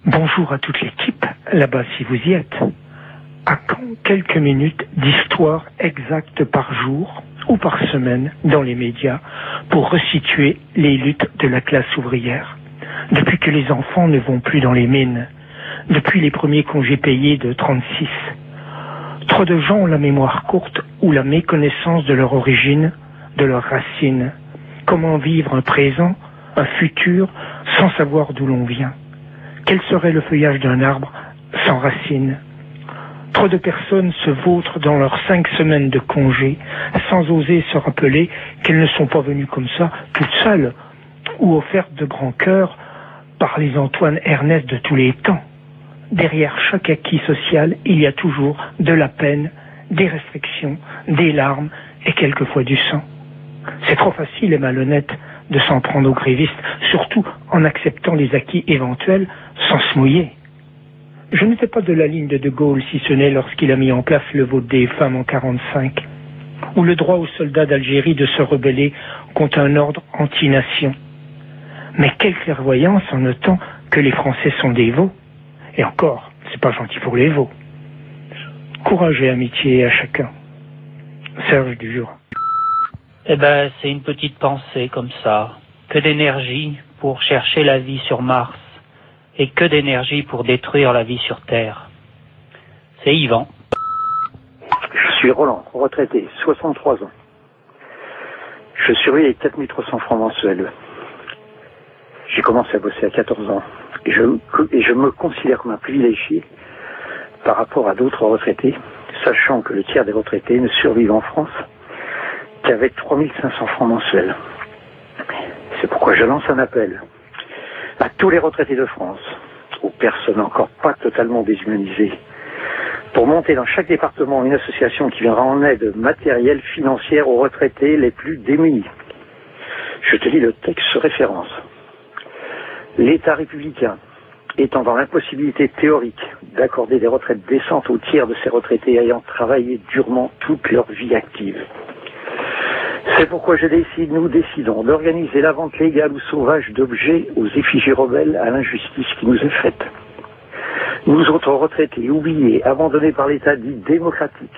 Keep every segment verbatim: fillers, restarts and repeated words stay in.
Bonjour à toute l'équipe, là-bas si vous y êtes. À quand quelques minutes d'histoire exacte par jour ou par semaine dans les médias pour resituer les luttes de la classe ouvrière? Depuis que les enfants ne vont plus dans les mines, depuis les premiers congés payés de trente-six, trop de gens ont la mémoire courte ou la méconnaissance de leur origine, de leurs racines. Comment vivre un présent, un futur, sans savoir d'où l'on vient? Quel serait le feuillage d'un arbre sans racines? Trop de personnes se vautrent dans leurs cinq semaines de congé sans oser se rappeler qu'elles ne sont pas venues comme ça, toutes seules, ou offertes de grand cœur par les Antoine Ernest de tous les temps. Derrière chaque acquis social, il y a toujours de la peine, des restrictions, des larmes et quelquefois du sang. C'est trop facile et malhonnête de s'en prendre aux grévistes, surtout en acceptant les acquis éventuels sans se mouiller. Je n'étais pas de la ligne de De Gaulle, si ce n'est lorsqu'il a mis en place le vote des femmes en quarante-cinq, ou le droit aux soldats d'Algérie de se rebeller contre un ordre anti-nation. Mais quelle clairvoyance en notant que les Français sont des veaux. Et encore, c'est pas gentil pour les veaux. Courage et amitié à chacun. Serge du Jura. Eh ben, c'est une petite pensée comme ça. Que d'énergie pour chercher la vie sur Mars et que d'énergie pour détruire la vie sur Terre. C'est Yvan. Je suis Roland, retraité, soixante-trois ans. Je surveille les quatre mille trois cents francs mensuels. J'ai commencé à bosser à quatorze ans et je, et je me considère comme un privilégié par rapport à d'autres retraités, sachant que le tiers des retraités ne survivent en France qu'avec trois mille cinq cents francs mensuels. C'est pourquoi je lance un appel à tous les retraités de France, aux personnes encore pas totalement déshumanisées, pour monter dans chaque département une association qui viendra en aide matérielle, financière aux retraités les plus démunis. Je te lis le texte référence. L'État républicain étant dans l'impossibilité théorique d'accorder des retraites décentes aux tiers de ces retraités ayant travaillé durement toute leur vie active. C'est pourquoi je décide, nous décidons d'organiser la vente légale ou sauvage d'objets aux effigies rebelles à l'injustice qui nous est faite. Nous autres retraités, oubliés, abandonnés par l'État dit démocratique,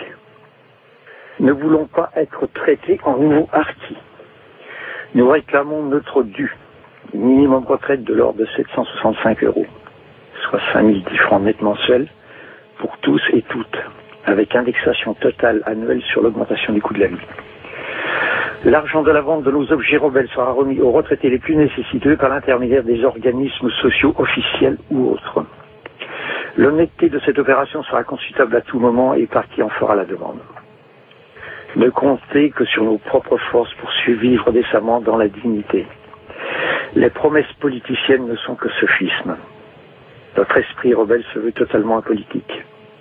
ne voulons pas être traités en nouveaux harkis. Nous réclamons notre dû, minimum retraite de l'ordre de sept cent soixante-cinq euros, soit cinq mille dix francs net mensuels pour tous et toutes, avec indexation totale annuelle sur l'augmentation du coût de la vie. L'argent de la vente de nos objets rebelles sera remis aux retraités les plus nécessiteux par l'intermédiaire des organismes sociaux officiels ou autres. L'honnêteté de cette opération sera consultable à tout moment et par qui en fera la demande. Ne comptez que sur nos propres forces pour survivre décemment dans la dignité. Les promesses politiciennes ne sont que sophismes. Notre esprit rebelle se veut totalement apolitique.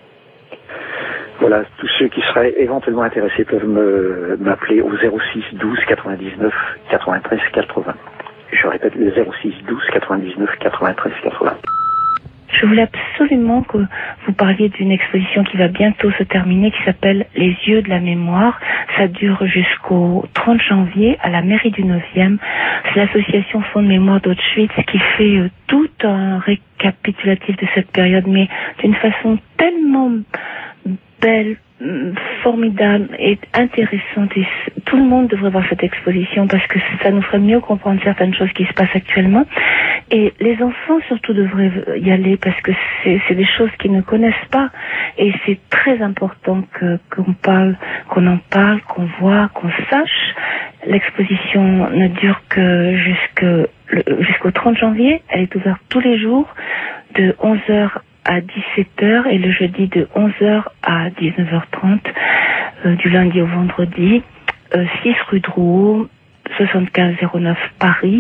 Voilà, tous ceux qui seraient éventuellement intéressés peuvent me, m'appeler au zéro six douze quatre-vingt-dix-neuf quatre-vingt-treize quatre-vingts. Je répète, le zéro six douze quatre-vingt-dix-neuf quatre-vingt-treize quatre-vingts. Je voulais absolument que vous parliez d'une exposition qui va bientôt se terminer, qui s'appelle Les Yeux de la Mémoire. Ça dure jusqu'au trente janvier à la mairie du neuvième. C'est l'association Fonds de Mémoire d'Auschwitz qui fait euh, tout un récapitulatif de cette période, mais d'une façon tellement belle, formidable et intéressante. Et tout le monde devrait voir cette exposition parce que ça nous ferait mieux comprendre certaines choses qui se passent actuellement. Et les enfants surtout devraient y aller parce que c'est, c'est des choses qu'ils ne connaissent pas. Et c'est très important que, qu'on parle, qu'on en parle, qu'on voit, qu'on sache. L'exposition ne dure que jusque, jusqu'au trente janvier. Elle est ouverte tous les jours de onze heures à dix-sept heures et le jeudi de onze heures à dix-neuf heures trente, euh, du lundi au vendredi, euh, six rue Drouot, soixante-quinze zéro neuf Paris.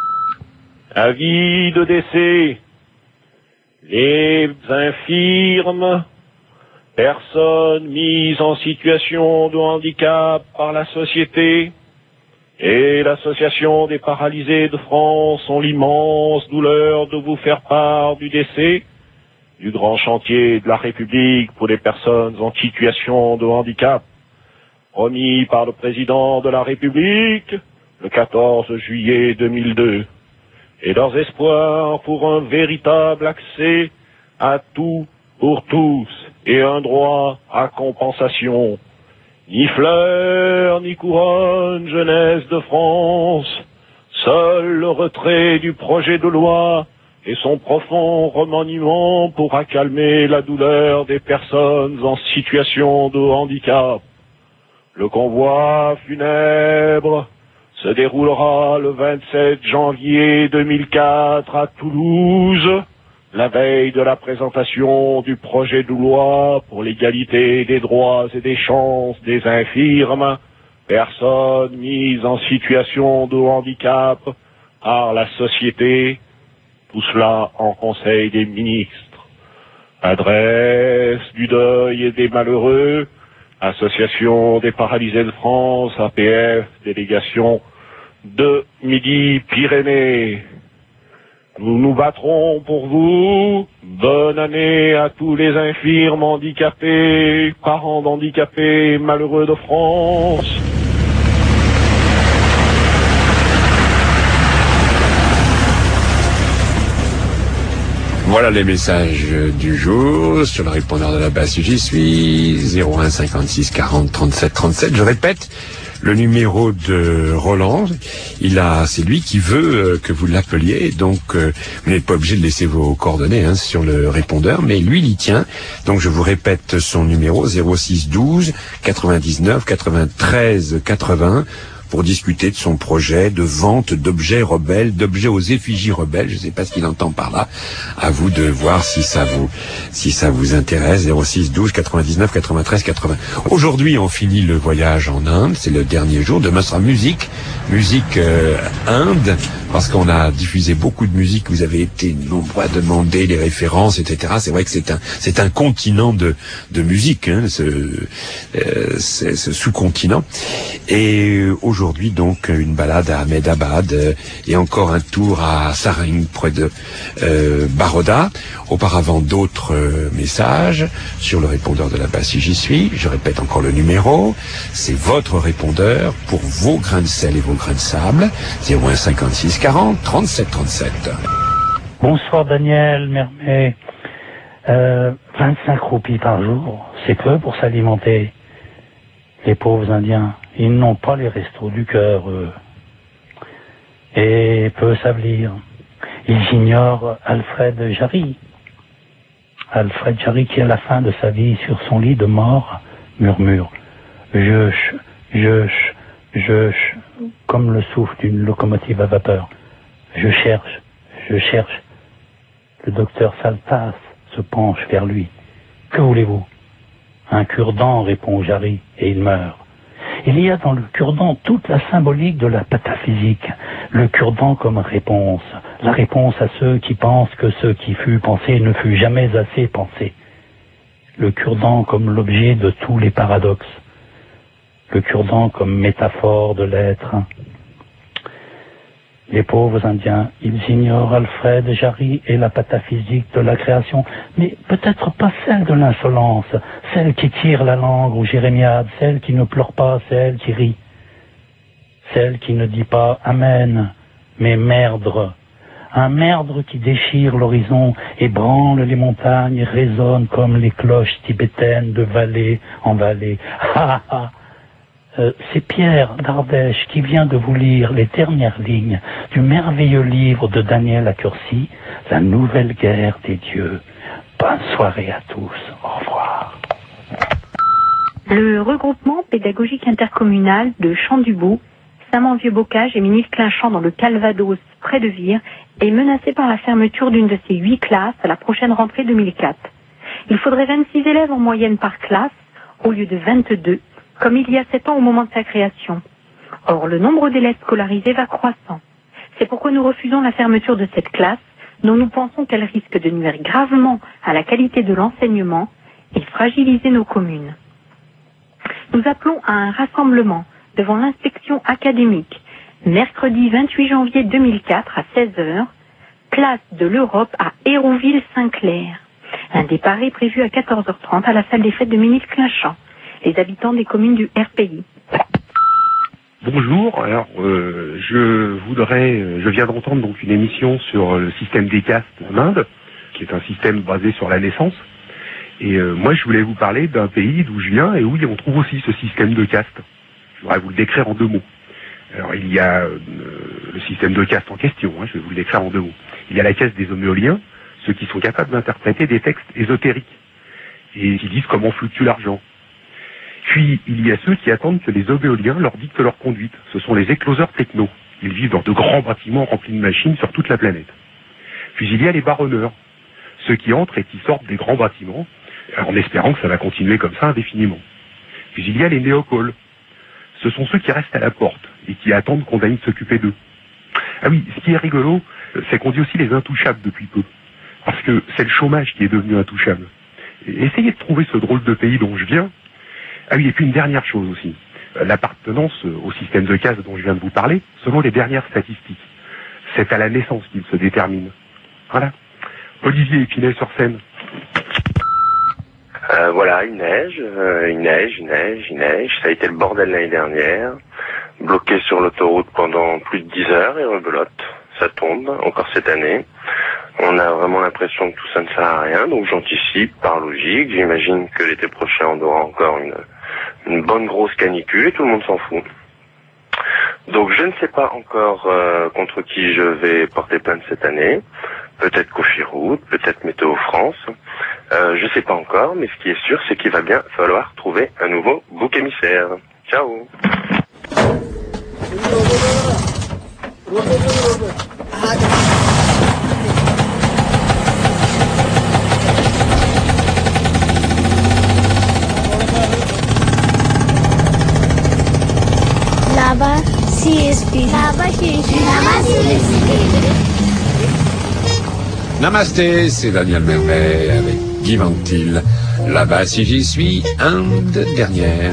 Avis de décès. Les infirmes, personnes mises en situation de handicap par la société et l'Association des paralysés de France ont l'immense douleur de vous faire part du décès du grand chantier de la République pour les personnes en situation de handicap, promis par le président de la République le quatorze juillet deux mille deux. et leurs espoirs pour un véritable accès à tout pour tous et un droit à compensation. Ni fleurs, ni couronne, jeunesse de France, seul le retrait du projet de loi et son profond remaniement pourra calmer la douleur des personnes en situation de handicap. Le convoi funèbre se déroulera le vingt-sept janvier deux mille quatre à Toulouse, la veille de la présentation du projet de loi pour l'égalité des droits et des chances des infirmes, personnes mises en situation de handicap par la société, tout cela en Conseil des ministres. Adresse du deuil et des malheureux, Association des paralysés de France, A P F, délégation de Midi-Pyrénées. Nous nous battrons pour vous. Bonne année à tous les infirmes handicapés, parents d'handicapés malheureux de France. Voilà les messages du jour sur le répondeur de la base J'y suis, zéro un cinquante-six quarante trente-sept trente-sept. Je répète le numéro de Roland. Il a, c'est lui qui veut euh, que vous l'appeliez, donc euh, vous n'êtes pas obligé de laisser vos coordonnées hein, sur le répondeur, mais lui il y tient. Donc je vous répète son numéro zéro six douze quatre-vingt-dix-neuf quatre-vingt-treize quatre-vingts. Pour discuter de son projet de vente d'objets rebelles, d'objets aux effigies rebelles. Je ne sais pas ce qu'il entend par là. À vous de voir si ça vous, si ça vous intéresse. zéro six douze quatre-vingt-dix-neuf quatre-vingt-treize quatre-vingts. Aujourd'hui, on finit le voyage en Inde. C'est le dernier jour. Demain sera musique, musique euh, Inde, parce qu'on a diffusé beaucoup de musique. Vous avez été nombreux à demander les références, et cetera. C'est vrai que c'est un, c'est un continent de, de musique, hein, ce, euh, ce sous-continent. Et aujourd'hui, Aujourd'hui, donc, une balade à Ahmedabad euh, et encore un tour à Sarang, près de euh, Baroda. Auparavant, d'autres euh, messages sur le répondeur de la base si j'y suis. Je répète encore le numéro. C'est votre répondeur pour vos grains de sel et vos grains de sable. zéro un cinquante-six quarante trente-sept trente-sept. Bonsoir Daniel Mermet. Euh, vingt-cinq roupies par jour, c'est peu pour s'alimenter. Les pauvres Indiens, ils n'ont pas les restos du cœur, eux. Et peu savent lire. Ils ignorent Alfred Jarry. Alfred Jarry qui, à la fin de sa vie, sur son lit de mort, murmure « Je, je, je, comme le souffle d'une locomotive à vapeur. Je cherche, je cherche. » Le docteur Saltas se penche vers lui. « Que voulez-vous » ? Un cure-dent, répond Jarry, et il meurt. Il y a dans le cure-dent toute la symbolique de la pataphysique. Le cure-dent comme réponse. La réponse à ceux qui pensent que ce qui fut pensé ne fut jamais assez pensé. Le cure-dent comme l'objet de tous les paradoxes. Le cure-dent comme métaphore de l'être. Les pauvres Indiens, ils ignorent Alfred Jarry et la pataphysique de la création, mais peut-être pas celle de l'insolence, celle qui tire la langue aux jérémiades, celle qui ne pleure pas, celle qui rit, celle qui ne dit pas Amen, mais merdre, un merdre qui déchire l'horizon et branle les montagnes et résonne comme les cloches tibétaines de vallée en vallée. Ha ha. Euh, c'est Pierre d'Ardèche qui vient de vous lire les dernières lignes du merveilleux livre de Daniel Accursi, La nouvelle guerre des dieux. Bonne soirée à tous. Au revoir. Le regroupement pédagogique intercommunal de Champs-du-Bout, Saint-Mand-Vieux-Bocage et Ménil-Clinchamp dans le Calvados, près de Vire, est menacé par la fermeture d'une de ses huit classes à la prochaine rentrée deux mille quatre. Il faudrait vingt-six élèves en moyenne par classe, au lieu de vingt-deux, comme il y a sept ans au moment de sa création. Or, le nombre d'élèves scolarisés va croissant. C'est pourquoi nous refusons la fermeture de cette classe, dont nous pensons qu'elle risque de nuire gravement à la qualité de l'enseignement et fragiliser nos communes. Nous appelons à un rassemblement devant l'inspection académique, mercredi vingt-huit janvier deux mille quatre à seize heures, place de l'Europe à Hérouville-Saint-Clair. Un départ est prévu à quatorze heures trente à la salle des fêtes de Ménil-Clinchamp. Les habitants des communes du R P I. Bonjour, alors euh, je voudrais, je viens d'entendre donc une émission sur le système des castes en Inde, qui est un système basé sur la naissance. Et euh, moi je voulais vous parler d'un pays d'où je viens et où on trouve aussi ce système de castes. Je voudrais vous le décrire en deux mots. Alors il y a euh, le système de castes en question, hein, je vais vous le décrire en deux mots. Il y a la caste des homéoliens, ceux qui sont capables d'interpréter des textes ésotériques et qui disent comment fluctue l'argent. Puis, il y a ceux qui attendent que les homéoliens leur dictent leur conduite. Ce sont les écloseurs techno. Ils vivent dans de grands bâtiments remplis de machines sur toute la planète. Puis, il y a les baronneurs. Ceux qui entrent et qui sortent des grands bâtiments, en espérant que ça va continuer comme ça indéfiniment. Puis, il y a les néocoles. Ce sont ceux qui restent à la porte et qui attendent qu'on vienne s'occuper d'eux. Ah oui, ce qui est rigolo, c'est qu'on dit aussi les intouchables depuis peu. Parce que c'est le chômage qui est devenu intouchable. Et essayez de trouver ce drôle de pays dont je viens. Ah oui, et puis une dernière chose aussi. L'appartenance au système de caste dont je viens de vous parler, selon les dernières statistiques, c'est à la naissance qu'il se détermine. Voilà. Olivier Épinay sur scène. Euh, voilà, il neige, euh, il neige, il neige, il neige. Ça a été le bordel l'année dernière. Bloqué sur l'autoroute pendant plus de dix heures et rebelote. Ça tombe, encore cette année. On a vraiment l'impression que tout ça ne sert à rien, donc j'anticipe par logique. J'imagine que l'été prochain on aura encore une, une bonne grosse canicule et tout le monde s'en fout. Donc je ne sais pas encore euh, contre qui je vais porter plainte cette année. Peut-être Cofiroute, peut-être Météo France. Euh, je sais pas encore, mais ce qui est sûr, c'est qu'il va bien falloir trouver un nouveau bouc émissaire. Ciao. Là-bas, C S P. Là-bas, C S P. Là-bas, C S P. Namasté, c'est Daniel Mermet avec Guy Ventil. Là-bas, si j'y suis, Inde dernière.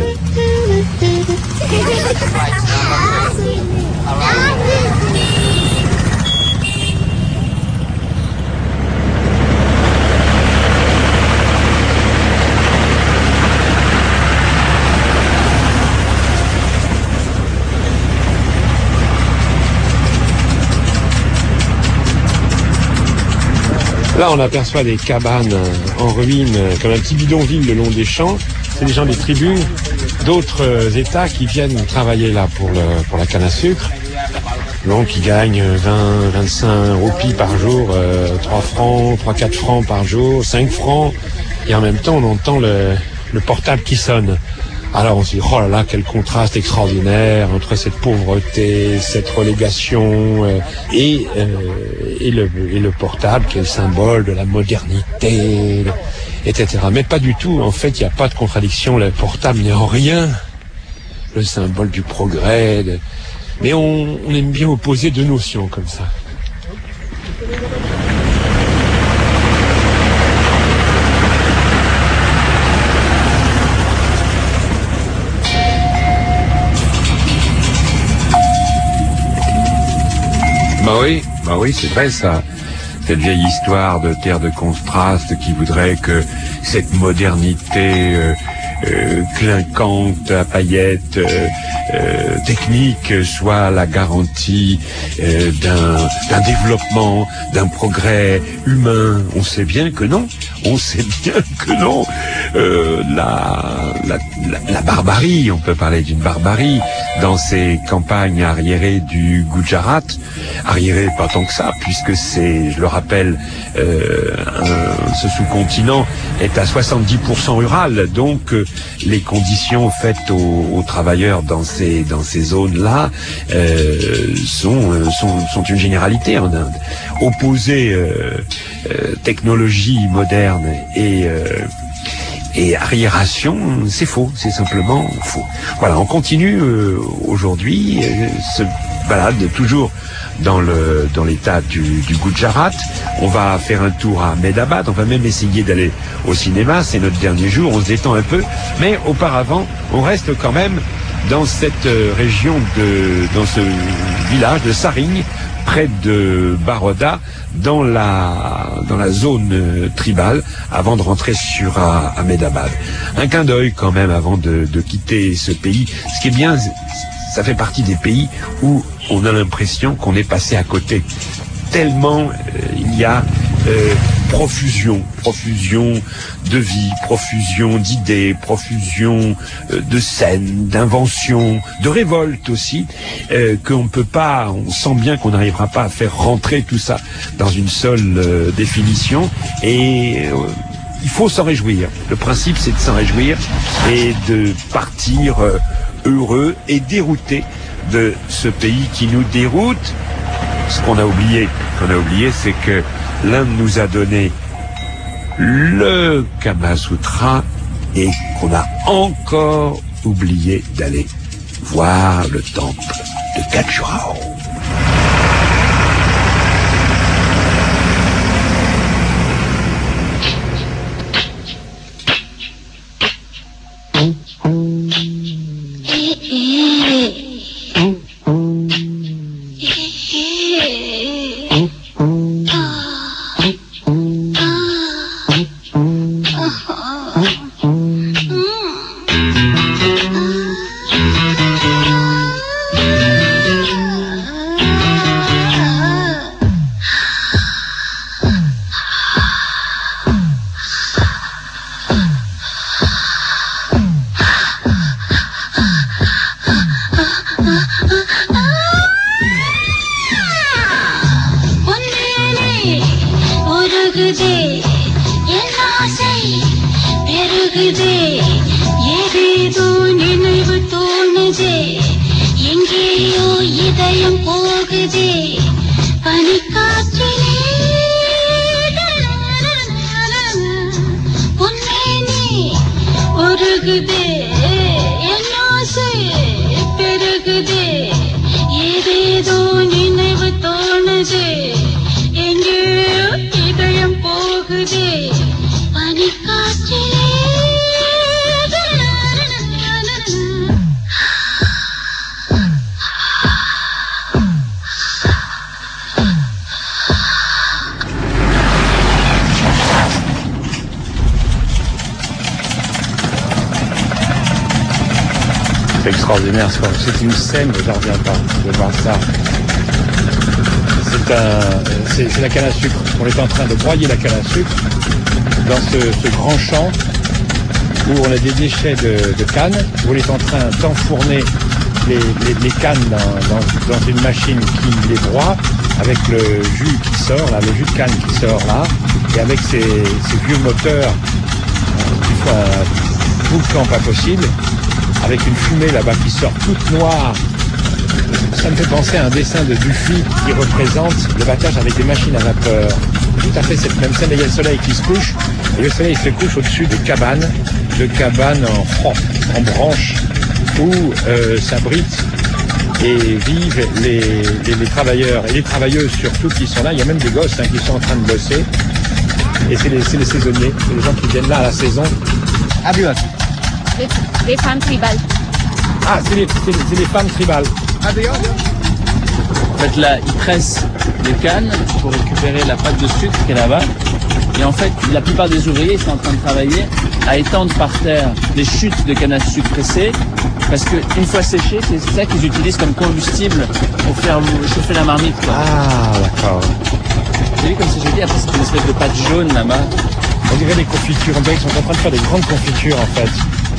Là, on aperçoit des cabanes en ruine, comme un petit bidonville le long des champs. C'est des gens des tribus d'autres États qui viennent travailler là pour, le, pour la canne à sucre. Donc, ils gagnent vingt, vingt-cinq roupies par jour, euh, trois francs, trois, quatre francs par jour, cinq francs. Et en même temps, on entend le, le portable qui sonne. Alors on se dit, oh là là, quel contraste extraordinaire entre cette pauvreté, cette relégation euh, et, euh, et, le, et le portable qui est le symbole de la modernité, et cetera. Mais pas du tout, en fait, il n'y a pas de contradiction, le portable n'est en rien le symbole du progrès. De... Mais on, on aime bien opposer deux notions comme ça. Bah oui, bah oui, c'est vrai ça. Cette vieille histoire de terre de contraste qui voudrait que cette modernité euh, euh, clinquante à paillettes, euh, euh, technique soit la garantie euh, d'un, d'un développement, d'un progrès humain. On sait bien que non. On sait bien que non. Euh, la, la, la, la barbarie, on peut parler d'une barbarie dans ces campagnes arriérées du Gujarat. Arriérées pas tant que ça, puisque c'est, je le rappelle, euh, un, ce sous-continent est à soixante-dix pour cent rural. Donc euh, les conditions faites aux, aux travailleurs dans ces dans ces zones-là euh, sont, euh, sont sont une généralité en Inde. Opposer euh, euh, technologie moderne et euh, et arriération, c'est faux, c'est simplement faux. Voilà, on continue euh, aujourd'hui, euh, se balade toujours dans le dans l'état du, du Gujarat. On va faire un tour à Ahmedabad, on va même essayer d'aller au cinéma, c'est notre dernier jour, on se détend un peu, mais auparavant, on reste quand même dans cette euh, région de dans ce village de Saring, près de Baroda, dans la dans la zone euh, tribale, avant de rentrer sur uh, Ahmedabad. Un clin d'œil quand même avant de, de quitter ce pays. Ce qui est bien, ça fait partie des pays où on a l'impression qu'on est passé à côté. Tellement euh, il y a euh, profusion, profusion de vie, profusion d'idées, profusion euh, de scènes, d'inventions, de révoltes aussi, euh, qu'on ne peut pas, on sent bien qu'on n'arrivera pas à faire rentrer tout ça dans une seule euh, définition, et euh, il faut s'en réjouir. Le principe, c'est de s'en réjouir et de partir euh, heureux et dérouté de ce pays qui nous déroute. Ce qu'on a oublié, qu'on a oublié, c'est que l'Inde nous a donné le Kama Sutra et qu'on a encore oublié d'aller voir le temple de Khajuraho. C'est extraordinaire, c'est une scène, je n'en reviens pas de voir ça. C'est un, c'est, c'est la canne à sucre. On est en train de broyer la canne à sucre dans ce, ce grand champ où on a des déchets de, de canne, où on est en train d'enfourner les, les, les cannes dans, dans, dans une machine qui les broie avec le jus qui sort là, le jus de canne qui sort là, et avec ces, ces vieux moteurs qui font un boucan pas possible, avec une fumée là-bas qui sort toute noire. Ça me fait penser à un dessin de Dufy qui représente le battage avec des machines à vapeur. Tout à fait cette même scène, il y a le soleil qui se couche, et le soleil se couche au-dessus de cabanes, de cabanes en, en branches, où euh, s'abritent et vivent les, les, les travailleurs et les travailleuses surtout qui sont là. Il y a même des gosses hein, qui sont en train de bosser, et c'est les, c'est les saisonniers, c'est les gens qui viennent là à la saison. Ah, bien. Les, les femmes tribales. Ah, c'est les, c'est, c'est les femmes tribales. Ah, d'ailleurs, en fait, là, ils pressent les cannes pour récupérer la pâte de sucre qui est là-bas. Et en fait, la plupart des ouvriers sont en train de travailler à étendre par terre les chutes de canne à sucre pressées, parce qu'une fois séchées, c'est ça qu'ils utilisent comme combustible pour faire chauffer la marmite, quoi. Ah, d'accord. Vous avez vu comme c'est joli? Après, c'est une espèce de pâte jaune là-bas. On dirait des confitures. On dirait qu'ils sont en train de faire des grandes confitures, en fait.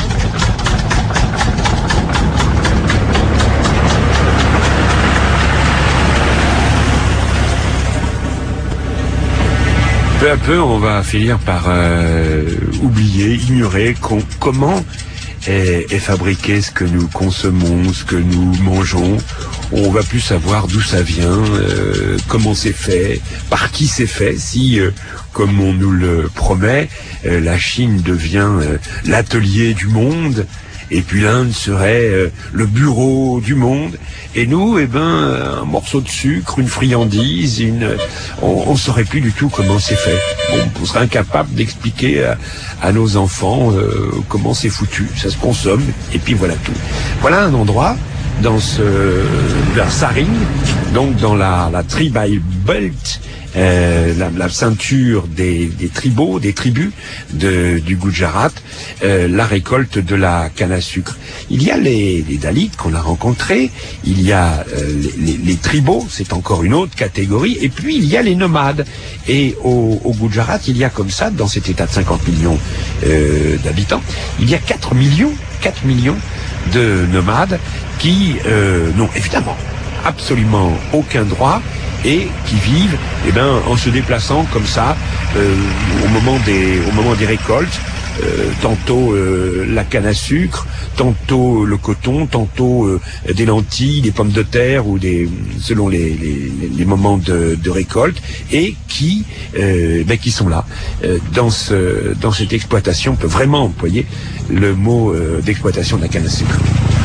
Peu à peu, on va finir par euh, oublier, ignorer qu'on, comment est, est fabriqué ce que nous consommons, ce que nous mangeons. On va plus savoir d'où ça vient, euh, comment c'est fait, par qui c'est fait. Si, euh, comme on nous le promet, euh, la Chine devient euh, l'atelier du monde, et puis l'Inde serait euh, le bureau du monde, et nous, eh ben, un morceau de sucre, une friandise, une, on, on saurait plus du tout comment c'est fait. Bon, on serait incapable d'expliquer à, à nos enfants euh, comment c'est foutu. Ça se consomme, et puis voilà tout. Voilà un endroit dans ce vers Saring, donc dans la, la Tribal Belt, euh, la, la ceinture des, des tribaux, des tribus de, du Gujarat, euh, la récolte de la canne à sucre. Il y a les, les Dalits qu'on a rencontrés, il y a euh, les, les, les tribaux, c'est encore une autre catégorie, et puis il y a les nomades. Et au, au Gujarat, il y a comme ça, dans cet état de cinquante millions euh, d'habitants, il y a quatre millions, quatre millions de nomades qui euh, n'ont évidemment absolument aucun droit et qui vivent eh ben, en se déplaçant comme ça euh, au moment des, au moment des récoltes. Euh, tantôt euh, la canne à sucre, tantôt le coton, tantôt euh, des lentilles, des pommes de terre ou des selon les, les, les moments de, de récolte, et qui euh, ben, qui sont là euh, dans ce dans cette exploitation. On peut vraiment employer le mot euh, d'exploitation de la canne à sucre.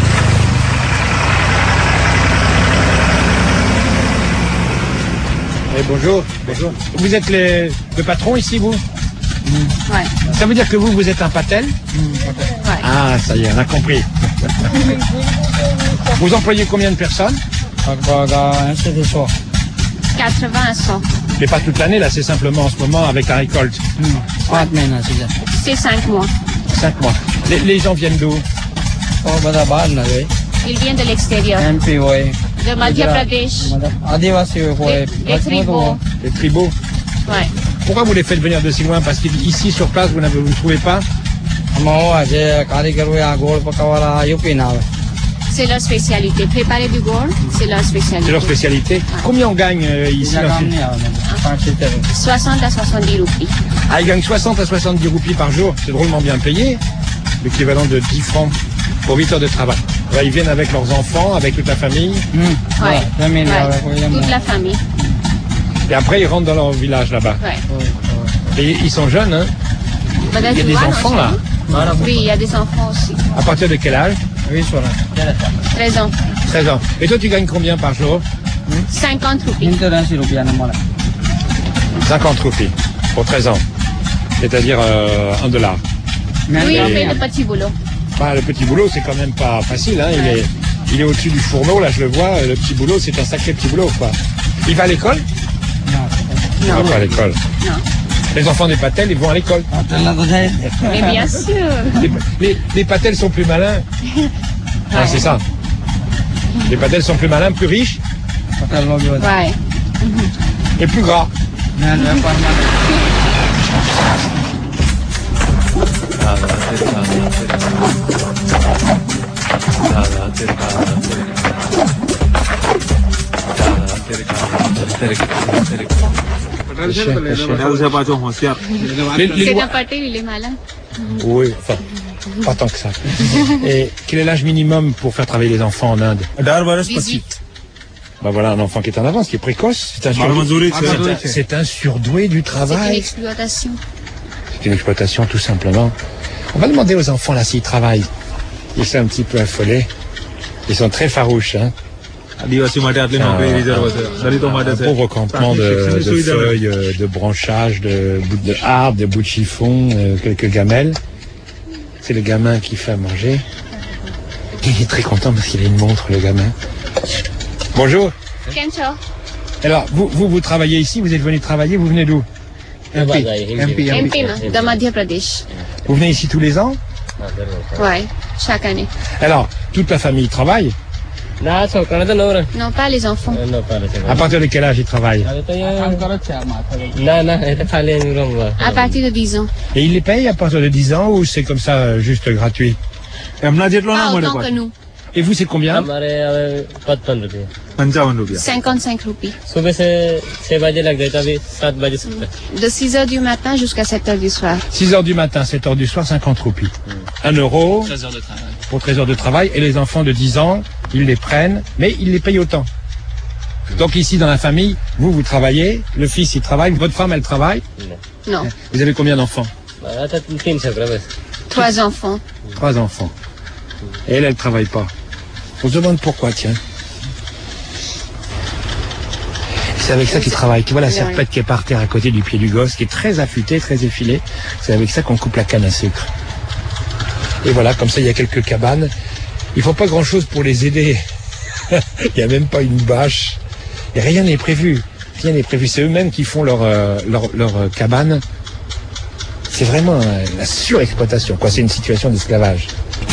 Eh, bonjour, bonjour. Vous êtes les, le patron ici, vous? Mmh. Ouais. Ça veut dire que vous, vous êtes un patel? Mmh. Ouais. Ah, ça y est, on a compris. Vous employez combien de personnes? quatre-vingts à cent. Mais pas toute l'année, là, c'est simplement en ce moment avec la récolte. Mmh. Ouais. C'est cinq mois. Cinq mois. Les, les gens viennent d'où? Ils viennent de l'extérieur. De Madhya Pradesh. Des, des tribaux. Les tribaux? Ouais. Pourquoi vous les faites venir de si loin? Parce qu'ici, sur place, vous ne vous trouvez pas? C'est leur spécialité. Préparer du gourd, c'est leur spécialité. C'est leur spécialité. Ouais. Combien on gagne euh, ici? soixante à soixante-dix roupies. Ah, ils gagnent soixante à soixante-dix roupies par jour. C'est drôlement bien payé. L'équivalent de dix francs pour huit heures de travail. Là, ils viennent avec leurs enfants, avec toute la famille. Mmh. Ouais. Ouais. Ouais. Toute la famille. Et après, ils rentrent dans leur village là-bas. Ouais. Et ils sont jeunes, hein? Il y a des enfants là? Oui, il y a des enfants aussi. À partir de quel âge? treize ans. treize ans. Et toi, tu gagnes combien par jour? cinquante roupies. cinquante roupies pour treize ans. C'est-à-dire euh, un dollar. Oui, on fait le petit boulot. Bah, le petit boulot, c'est quand même pas facile, hein. Il est, il est au-dessus du fourneau, là, je le vois. Le petit boulot, c'est un sacré petit boulot, quoi. Il va à l'école? Non. Il va pas à l'école. Non. Les enfants des patels, ils vont à l'école. Mais bien sûr. Les, les, les patels sont plus malins. Ouais. Ah, c'est ça. Les patels sont plus malins, plus riches. Ouais. Et plus gras. C'est d'un pâté, il est malin. Oui, enfin, pas tant que ça. Et quel est l'âge minimum pour faire travailler les enfants en Inde? dix-huit. Ben voilà un enfant qui est en avance, qui est précoce. C'est un, surdoué, c'est un surdoué du travail. C'est une exploitation. C'est une exploitation, tout simplement. On va demander aux enfants là s'ils travaillent. Ils sont un petit peu affolés. Ils sont très farouches, hein. Un, un, un pauvre campement de, de feuilles, de branchages, de bouts de arbres, de bouts de chiffon, euh, quelques gamelles. C'est le gamin qui fait à manger. Il est très content parce qu'il a une montre, le gamin. Bonjour. Kencho. Alors, vous, vous, vous travaillez ici, vous êtes venu travailler, vous venez d'où? M P, M P, de Madhya Pradesh. Vous venez ici tous les ans? Ouais, chaque année. Alors, toute la famille travaille? Non, pas les enfants. À partir de quel âge ils travaillent? À partir de dix ans. Et ils les payent à partir de dix ans ou c'est comme ça, juste gratuit? Pas autant que nous. Et vous, c'est combien? cinquante-cinq roupies. De six heures du matin jusqu'à sept heures du soir. six heures du matin, sept heures du soir, cinquante roupies. un euro treize heures de travail. Pour treize heures de travail. Et les enfants de dix ans, ils les prennent, mais ils les payent autant. Donc ici, dans la famille, vous, vous travaillez, le fils, il travaille, votre femme, elle travaille? Non. Vous avez combien d'enfants? Trois enfants. Trois enfants. Et elle, elle travaille pas. On se demande pourquoi, tiens. C'est avec ça qu'ils travaillent. Tu vois la serpette qui est par terre à côté du pied du gosse, qui est très affûtée, très effilée. C'est avec ça qu'on coupe la canne à sucre. Et voilà, comme ça, il y a quelques cabanes. Il faut pas grand-chose pour les aider. Il n'y a même pas une bâche. Et rien n'est prévu. rien n'est prévu. C'est eux-mêmes qui font leur, euh, leur, leur euh, cabane. C'est vraiment euh, la surexploitation, quoi. C'est une situation d'esclavage.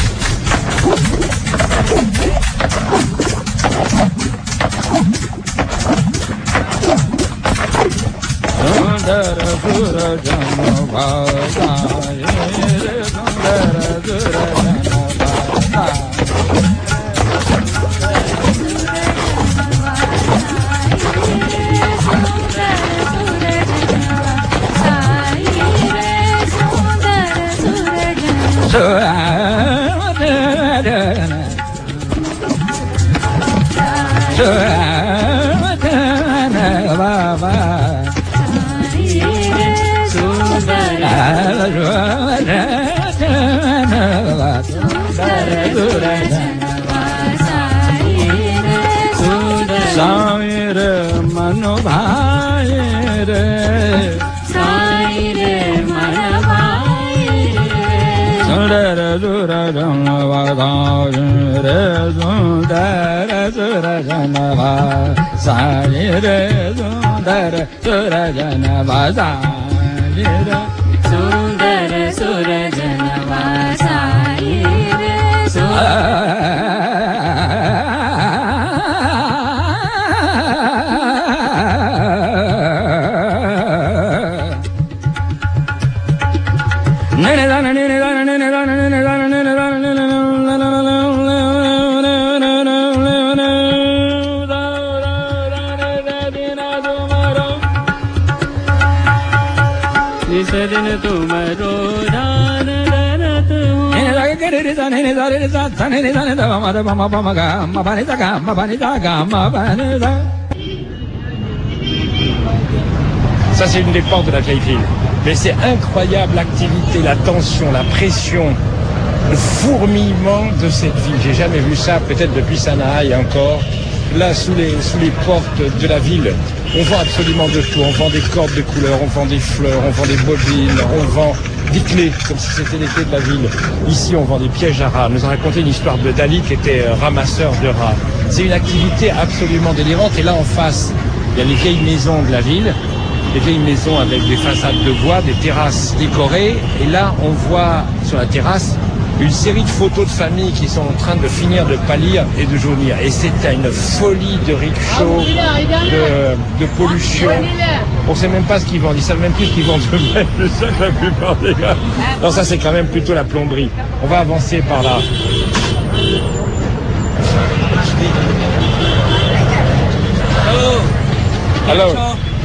Ça, c'est une des portes de la vieille ville. Mais c'est incroyable l'activité, la tension, la pression, le fourmillement de cette ville. J'ai jamais vu ça, peut-être depuis Sanaï encore. Là, sous les, sous les portes de la ville, on vend absolument de tout. On vend des cordes de couleurs, on vend des fleurs, on vend des bobines, on vend des clés, comme si c'était les clés de la ville. Ici, on vend des pièges à rats. On nous a raconté une histoire de Dali qui était ramasseur de rats. C'est une activité absolument délirante. Et là, en face, il y a les vieilles maisons de la ville, des vieilles maisons avec des façades de bois, des terrasses décorées. Et là, on voit sur la terrasse une série de photos de familles qui sont en train de finir de pâlir et de jaunir. Et c'est une folie de rickshaw, de, de pollution. On ne sait même pas ce qu'ils vendent. Ils ne savent même plus ce qu'ils vendent eux-mêmes. C'est ça que la plupart des gars. Non, ça c'est quand même plutôt la plomberie. On va avancer par là. Allô. Allô.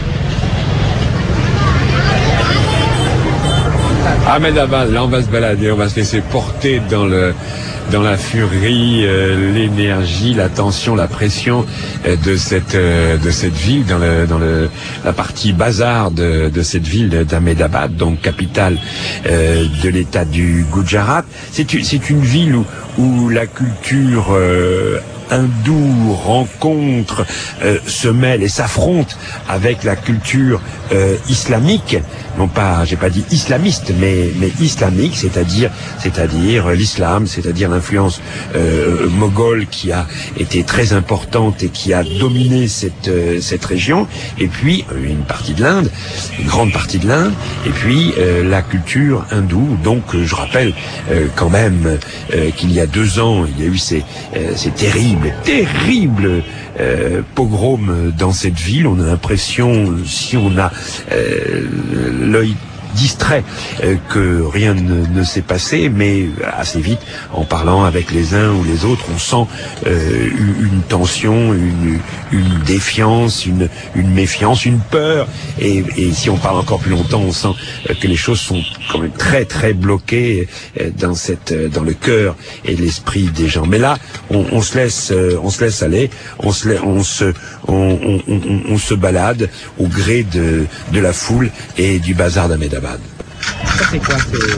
Ahmedabad, là on va se balader, on va se laisser porter dans le dans la furie, euh, l'énergie, la tension, la pression euh, de cette euh, de cette ville, dans le dans le la partie bazar de de cette ville d'Ahmedabad, donc capitale euh, de l'État du Gujarat. C'est une c'est une ville où où la culture euh, hindoue rencontre, euh, se mêle et s'affronte avec la culture euh, islamique, non pas, j'ai pas dit islamiste, mais mais islamique, c'est-à-dire c'est-à-dire l'islam, c'est-à-dire l'influence euh, moghole qui a été très importante et qui a dominé cette euh, cette région, et puis euh, une partie de l'Inde, une grande partie de l'Inde, et puis euh, la culture hindoue. Donc euh, je rappelle euh, quand même euh, qu'il y a deux ans, il y a eu ces euh, ces terribles terrible euh, pogrom dans cette ville. On a l'impression, si on a euh, l'œil distrait, euh, que rien ne, ne s'est passé, mais assez vite, en parlant avec les uns ou les autres, on sent euh, une tension, une, une défiance, une, une méfiance, une peur, et, et si on parle encore plus longtemps, on sent euh, que les choses sont quand même très très bloquées euh, dans cette, euh, dans le cœur et l'esprit des gens. Mais là, on, on se laisse, euh, on se laisse aller, on se, on se, on, on, on, on se balade au gré de, de la foule et du bazar d'Ahmedabad. Ça c'est quoi? C'est...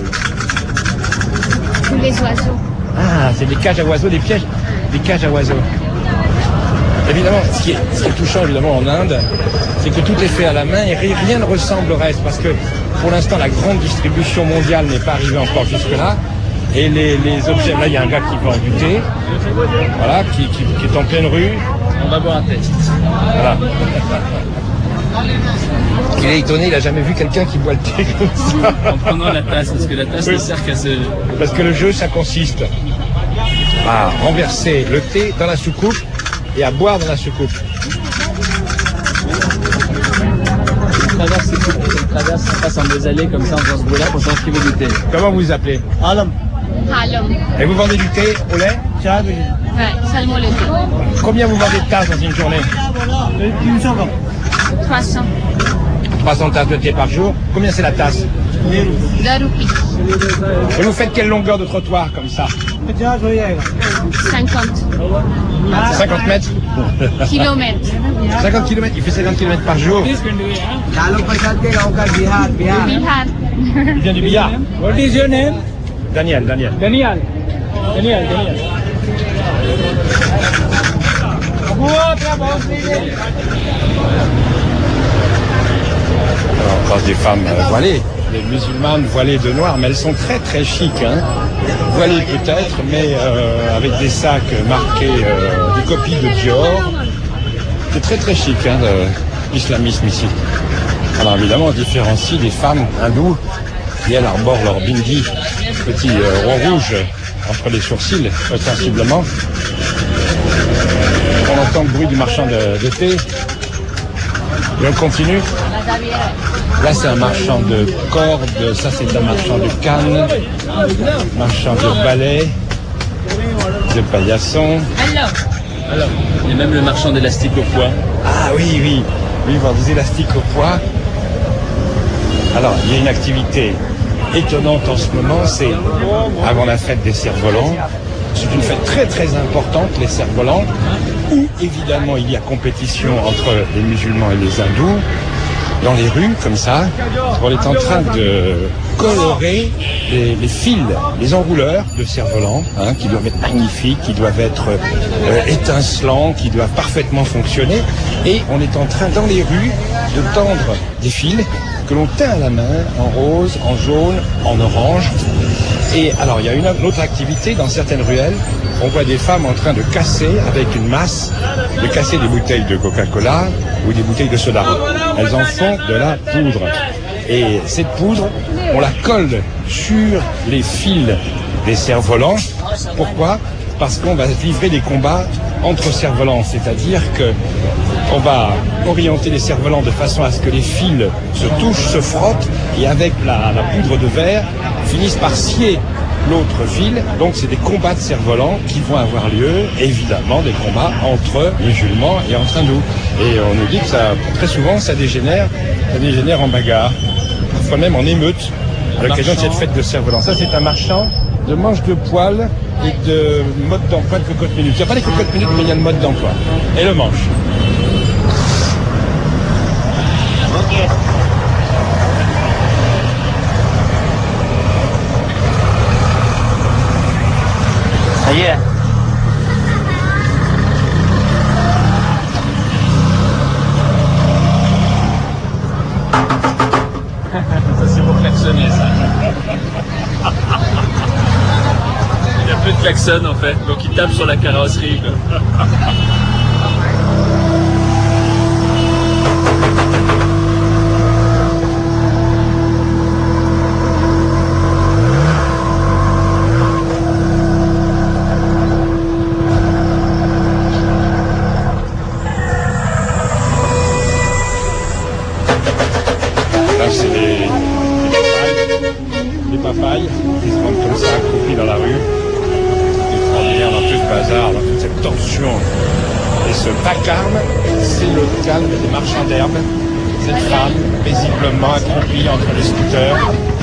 Tous les oiseaux. Ah, c'est des cages à oiseaux, des pièges, des cages à oiseaux. Évidemment, ce qui est, ce qui est touchant évidemment en Inde, c'est que tout est fait à la main et rien ne ressemble au reste, parce que pour l'instant la grande distribution mondiale n'est pas arrivée encore jusque-là. Et les, les objets, là il y a un gars qui vend du thé, voilà, qui, qui, qui est en pleine rue. On va boire un thé. Voilà. Il est étonné, il n'a jamais vu quelqu'un qui boit le thé comme ça. En prenant la tasse, parce que la tasse Oui. ne sert qu'à se... Parce que le jeu, ça consiste à renverser le thé dans la soucoupe et à boire dans la soucoupe. Il traverse, il traverse, il passe en des allées comme ça, en faisant ce bruit-là pour savoir ce qu'il veut du thé. Comment vous vous appelez? Alam. Alam. Et vous vendez du thé au lait? Ouais, seulement le thé. Combien vous vendez de tasses dans une journée? trois cents. trois cents tasses de thé par jour. Combien c'est la tasse? deux roupies. Et vous faites quelle longueur de trottoir comme ça? cinquante. cinquante mètres? Kilomètres. cinquante kilomètres, il fait cinquante kilomètres par jour. Bihar. Il vient du billard. What is your name? Daniel, Daniel. Daniel. Daniel, Daniel. Alors, on croise des femmes euh, voilées, des musulmanes voilées de noir, mais elles sont très très chic, hein. Voilées peut-être, mais euh, avec des sacs marqués, euh, des copies de Dior. C'est très très chic, hein, l'islamisme ici. Alors évidemment, on différencie des femmes hindoues qui elles arborent leur bindi, petit euh, rond rouge entre les sourcils, ostensiblement. On entend le bruit du marchand de, de thé. Et on continue. Là, c'est un marchand de cordes, ça c'est un marchand de cannes, marchand de balais, de paillassons. Alors, il y a même le marchand d'élastique au poids. Ah oui, oui, oui, vend des élastiques au poids. Alors, il y a une activité étonnante en ce moment, c'est avant la fête des cerfs-volants. C'est une fête très très importante, les cerfs-volants, où évidemment il y a compétition entre les musulmans et les hindous, dans les rues, comme ça. On est en train de colorer les, les fils, les enrouleurs de cerfs-volants, hein, qui doivent être magnifiques, qui doivent être euh, étincelants, qui doivent parfaitement fonctionner. Et on est en train, dans les rues, de tendre des fils que l'on teint à la main, en rose, en jaune, en orange. Et alors, il y a une autre activité dans certaines ruelles. On voit des femmes en train de casser avec une masse, de casser des bouteilles de Coca-Cola ou des bouteilles de soda. Elles en font de la poudre. Et cette poudre, on la colle sur les fils des cerfs-volants. Pourquoi? Parce qu'on va livrer des combats entre cerfs-volants, c'est-à-dire que on va orienter les cerfs-volants de façon à ce que les fils se touchent, se frottent, et avec la, la poudre de verre, finissent par scier l'autre fil. Donc c'est des combats de cerfs-volants qui vont avoir lieu, évidemment des combats entre musulmans et entre hindous. Et on nous dit que ça, très souvent, ça dégénère, ça dégénère en bagarre, parfois même en émeute, à l'occasion de cette fête de cerfs-volants. Ça, c'est un marchand de manches de poils et de mode d'emploi de cocotte minute. Il n'y a pas les cocottes minutes, mais il y a le mode d'emploi. Et le manche. Ça y est. Ça c'est pour klaxonner ça. Il y a peu de klaxons en fait, donc il tape sur la carrosserie quoi. C'est les, les papayes, les papayes qui se vendent comme ça, accroupis dans la rue. C'est extraordinaire dans tout ce bazar, dans toute cette tension. Et ce vacarme, c'est le calme des marchands d'herbes. Cette femme, paisiblement accroupie entre les scooters.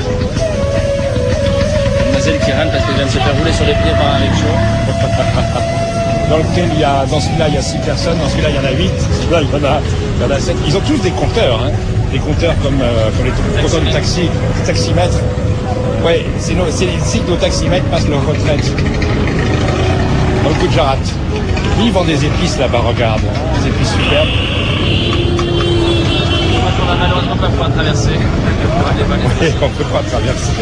Une demoiselle qui râle parce qu'elle vient de se faire rouler sur les pieds par un rickshaw. Dans lequel il y a, dans celui-là il y a six personnes, dans celui-là il y en a huit, celui-là il y en a, il y en a sept. Ils ont tous des compteurs, hein. Des compteurs comme, euh, comme les compteurs de taxi, les taximètres. Ouais, c'est ici que nos taximètres passent leur retraite. Dans le Gujarat. Ils vendent des épices là-bas, regarde. Des épices superbes. On a malheureusement pas pouvoir traverser. Oui, on peut pas traverser.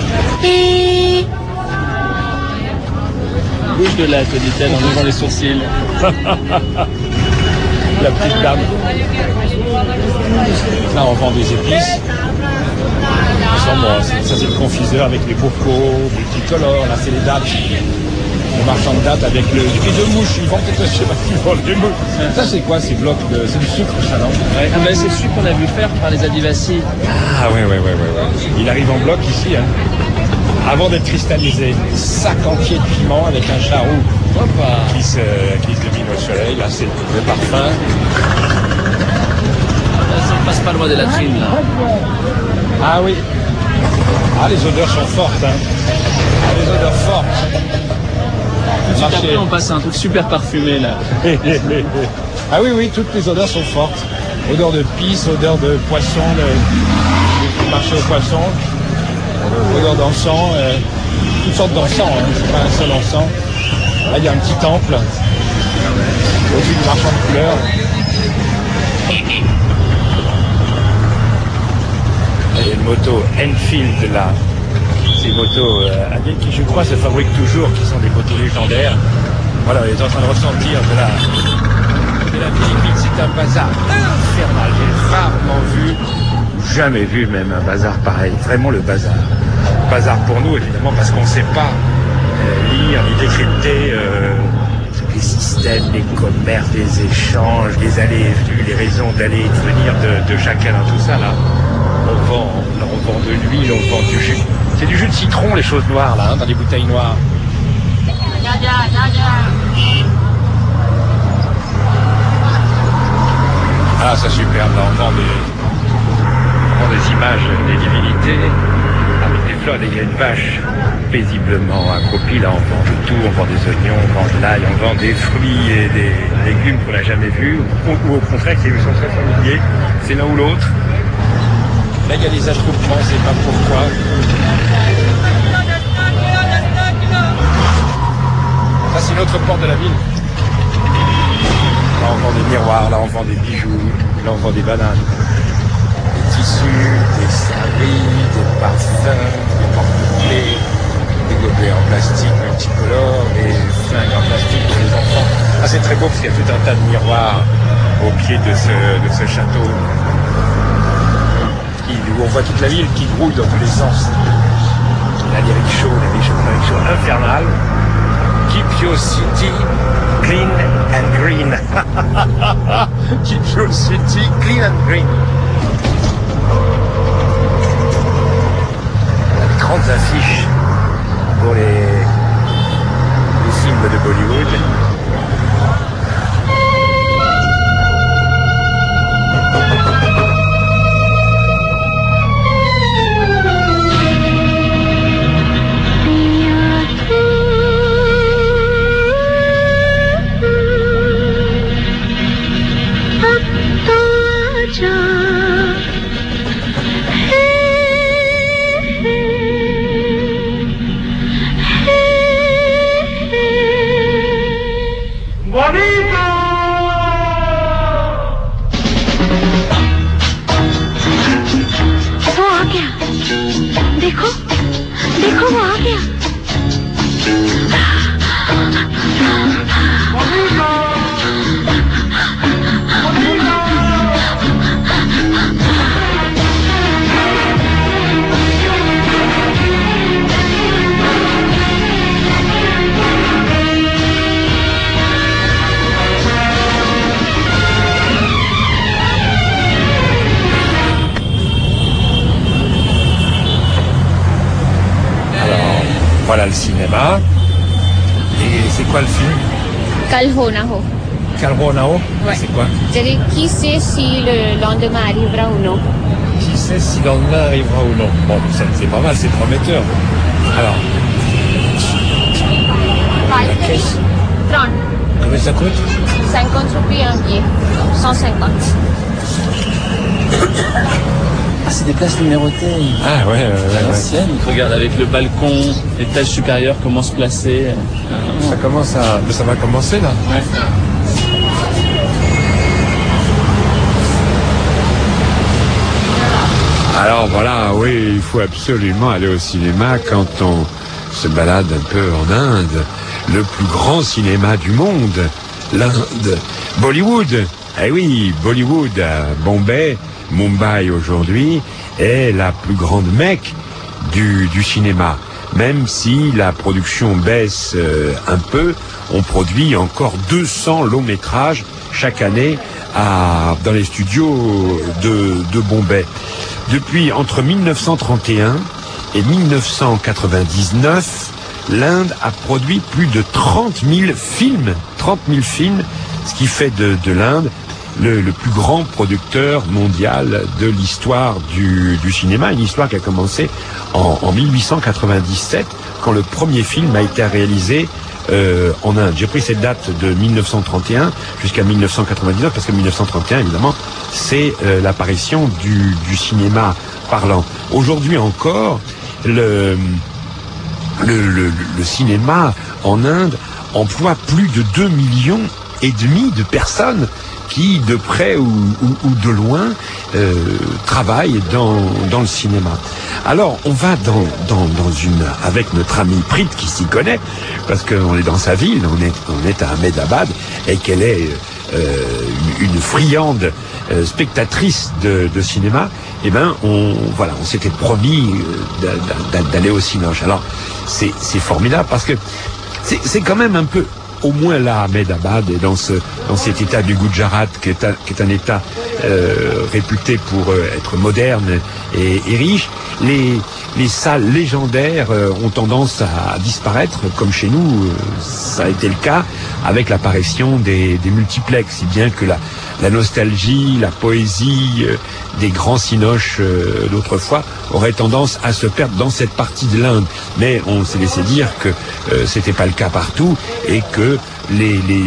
Bouge de là, te dit-elle en levant les sourcils. La petite dame. Là, on vend des épices. Ça, bon, ça c'est le confiseur avec les bocaux multicolores. Là, c'est les dattes. Le marchand de dattes avec le... Et de mouches. Ils vendent peut-être, je sais pas, ils vendent des mouches. Ça, c'est quoi ces blocs de... C'est du sucre, ça, non? Ouais. Ah ben, c'est celui qu'on a vu faire par les Adivasi. Ah, ouais, ouais, ouais, ouais, ouais. Il arrive en bloc ici, hein. Avant d'être cristallisé. Sac entier de piment avec un charroux qui se, qui se domine au soleil. Là, c'est le parfum. Là, ça ne passe pas loin des latrines, là. Ah oui. Ah, les odeurs sont fortes, hein. Ah, les odeurs fortes. Tout de suite après, on passe à un truc super parfumé, là. Ah oui, oui, toutes les odeurs sont fortes. Odeur de pisse, odeur de poisson, de, de marché au poisson, odeur d'encens, euh, toutes sortes d'encens, hein. C'est pas un seul encens. Là, il y a un petit temple au-dessus du marchand de couleurs. Il y a une moto Enfield là. C'est une moto euh, qui, je crois, se fabriquent toujours, qui sont des motos légendaires. Voilà, on est en train de ressentir de la, de la Philippine. C'est un bazar infernal. J'ai rarement vu, jamais vu même un bazar pareil. Vraiment le bazar. Bazar pour nous, évidemment, parce qu'on ne sait pas euh, lire ni décrypter euh, les systèmes, les commerces, les échanges, les allées et venues, les raisons d'aller et de venir de, de chacun dans tout ça là. On vend, on vend de l'huile, on vend du jus. C'est du jus de citron, les choses noires là, hein, dans les bouteilles noires. Ah, c'est superbe, là, on vend des, on vend des images des divinités avec des fleurs. Il y a une vache paisiblement accroupie, là, on vend de tout, on vend des oignons, on vend de l'ail, on vend des fruits et des légumes qu'on n'a jamais vus, ou, ou au contraire qui sont très familiers, c'est l'un ou l'autre. Là, il y a des attroupements, je ne sais pas pourquoi. Ça, c'est une autre porte de la ville. Là, on vend des miroirs, là, on vend des bijoux, là, on vend des bananes. Des tissus, des servies, des parfums, des porte-clés, des gobelets en plastique multicolores, des flingues en plastique pour les enfants. Ah, c'est très beau parce qu'il y a tout un tas de miroirs au pied de ce, de ce château. Où on voit toute la ville qui grouille dans tous les sens. Là, des rickshaws, des rickshaws, des rickshaws infernales. Keep your city clean and green. Keep your city clean and green. On a des grandes affiches pour les, les films de Bollywood. Voilà le cinéma. Et c'est quoi le film? Kalhonaho. Kalhonaho? Ouais. C'est quoi? C'est qui sait si le lendemain arrivera ou non? Qui sait si le lendemain arrivera ou non? Bon, ça, c'est pas mal, c'est prometteur. Alors. La caisse. trente. Combien ça coûte? cinquante roupies un billet. cent cinquante. Ah, c'est des places numérotées. Ah ouais, ouais, ouais. L'ancienne. Ouais. Regarde, avec le balcon, l'étage supérieur, comment se placer. Ça commence à... Ça va commencer, là. Ouais. Alors voilà, oui, il faut absolument aller au cinéma quand on se balade un peu en Inde. Le plus grand cinéma du monde, l'Inde. Bollywood Eh oui, Bollywood, à Bombay, Mumbai aujourd'hui, est la plus grande mecque du, du cinéma. Même si la production baisse euh, un peu, on produit encore deux cents longs métrages chaque année à, dans les studios de, de Bombay. Depuis, entre mille neuf cent trente et un et mille neuf cent quatre-vingt-dix-neuf, l'Inde a produit plus de trente mille films, trente mille films, ce qui fait de, de l'Inde le, le plus grand producteur mondial de l'histoire du, du cinéma, une histoire qui a commencé en, en mille huit cent quatre-vingt-dix-sept, quand le premier film a été réalisé euh, en Inde. J'ai pris cette date de mille neuf cent trente et un jusqu'à mille neuf cent quatre-vingt-dix-neuf, parce que mille neuf cent trente et un, évidemment, c'est euh, l'apparition du, du cinéma parlant. Aujourd'hui encore, le, le, le, le cinéma en Inde emploie plus de deux millions et demi de personnes qui, de près ou, ou, ou de loin, euh, travaillent dans, dans le cinéma. Alors, on va dans, dans, dans une, avec notre ami Prit qui s'y connaît, parce qu'on est dans sa ville, on est, on est à Ahmedabad, et qu'elle est euh, une, une friande euh, spectatrice de, de cinéma. Eh ben, on, voilà, on s'était promis euh, d'aller au Cinoche. Alors, c'est, c'est formidable, parce que c'est, c'est quand même un peu, au moins là, Ahmedabad, et dans, ce, dans cet état du Gujarat, qui est un, qui est un état euh, réputé pour euh, être moderne et, et riche, les, les salles légendaires euh, ont tendance à, à disparaître, comme chez nous, euh, ça a été le cas, avec l'apparition des, des multiplex, si bien que la, la nostalgie, la poésie euh, des grands cinoches euh, d'autrefois aurait tendance à se perdre dans cette partie de l'Inde. Mais on s'est laissé dire que euh, c'était pas le cas partout, et que les, les,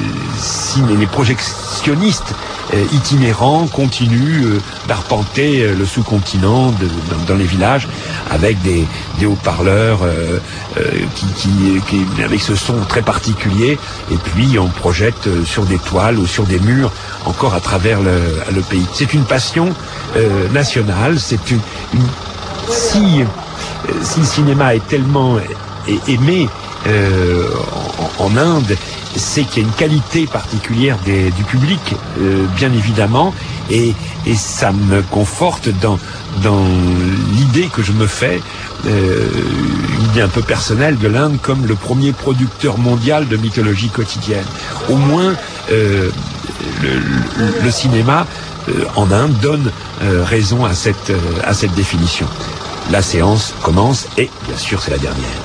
ciné, les projectionnistes euh, itinérants continuent euh, d'arpenter euh, le sous-continent de, dans, dans les villages, avec des, des haut-parleurs euh, euh, qui, qui, qui, avec ce son très particulier, et puis on projette euh, sur des toiles ou sur des murs encore à travers le, le pays. C'est une passion euh, nationale, c'est une, une si, euh, si le cinéma est tellement aimé euh, en, en Inde, c'est qu'il y a une qualité particulière des, du public, euh, bien évidemment, et, et ça me conforte dans, dans l'idée que je me fais, euh, une idée un peu personnelle de l'Inde comme le premier producteur mondial de mythologie quotidienne. Au moins, euh, le, le, le cinéma euh, en Inde donne euh, raison à cette, euh, à cette définition. La séance commence, et bien sûr c'est la dernière.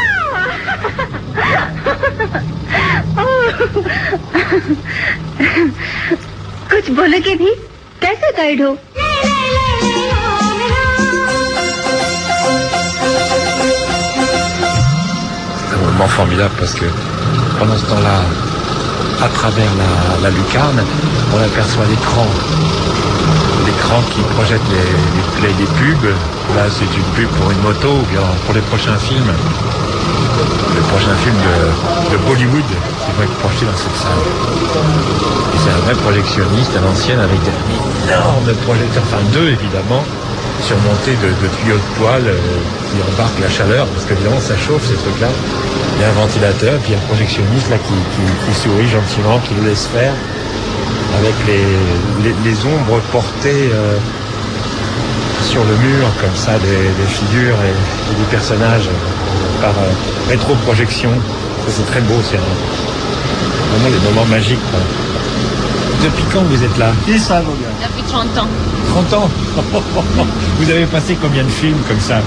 कुछ बोलोगे भी कैसे गाइड हो C'est un moment formidable, parce que pendant ce temps-là, à travers la, la lucarne, on aperçoit l'écran l'écran qui projette les, les, les pubs. Là, c'est une pub pour une moto, ou bien pour les prochains films. Le prochain film de, de Bollywood qui va être projeté dans cette salle. Et c'est un vrai projectionniste à l'ancienne, avec d'énormes projecteurs, enfin deux évidemment, surmontés de, de tuyaux de poêle euh, qui embarquent la chaleur, parce qu'évidemment ça chauffe ces trucs-là. Il y a un ventilateur, puis il y a un projectionniste là qui, qui, qui sourit gentiment, qui le laisse faire, avec les, les, les ombres portées euh, sur le mur, comme ça, des, des figures et, et des personnages euh, par euh, rétroprojection. Ça, c'est très beau, c'est vraiment des moments magiques, quoi. Depuis quand vous êtes là? Depuis trente ans. trente ans. Vous avez passé combien de films comme ça?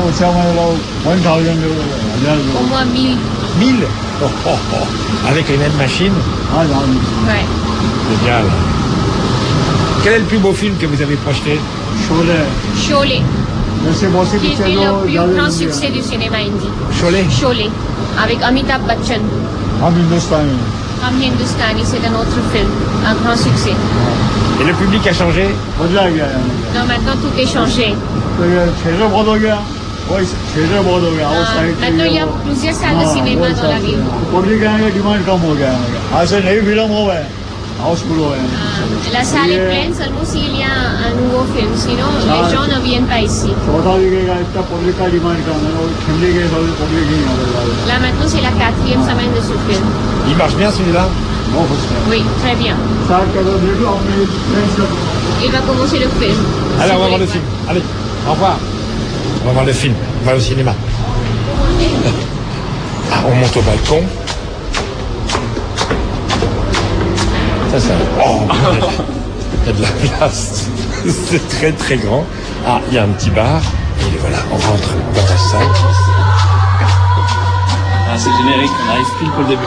Au moins mille. Mille oh, oh, oh. Avec les mêmes machines? Ouais. Génial. Quel est le plus beau film que vous avez projeté? Sholay. Qui était le plus grand succès du cinéma hindi. Sholay. Sholay. Avec Amitabh Bachchan. Ram Hindustani, c'est un autre film. Un grand succès. Et le public a changé? Non, maintenant tout est changé. Euh, maintenant, il y a plusieurs salles de cinéma dans la ville. Euh, la salle est pleine seulement s'il y a un nouveau film. Sinon, les gens ne viennent pas ici. Là, maintenant, c'est la quatrième semaine de ce film. Il marche bien celui-là? Oui, très bien. Il va commencer le film. Allez, on va voir le film. Allez, au revoir. On va voir le film. On va au cinéma. Ah, on monte au balcon. Ça, ça. Oh, il y a de la place. C'est très très grand. Ah, il y a un petit bar. Et voilà, on rentre dans la salle. Ah, c'est générique, on arrive pile pour le début.